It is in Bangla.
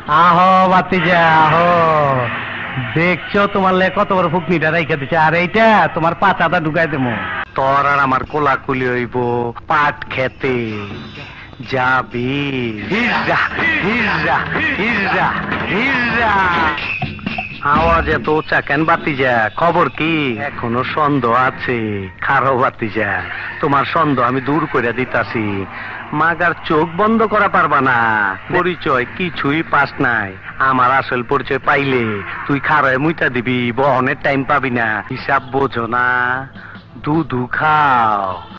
আহো বাতিজা আহো। দেখছো তোমার লে কত বড় ফুকনিটা রাইখা দিছে, আর এইটা তোমার পাতাটা ঢুকাই দেবো। তোর আর আমার কোলাকুলি হইব পাট খেতে যাবি। হিজা হিজা হিজা হিজা। আওয়াজ এত উঁচা কেন বাতিজা? খবর কি? এখনো সন্দেহ আছে? খারো বাতিজা, তোমার সন্দেহ আমি দূর করে দিতাছি। মাগার চোখ বন্ধ করা পারবা না। পরিচয় কিছুই পাস নাই। আমার আসল পরিচয় পাইলে তুই খারোয় মুইতা দিবি, বহনের টাইম পাবি না। হিসাব বোঝো না? দুধু খাও।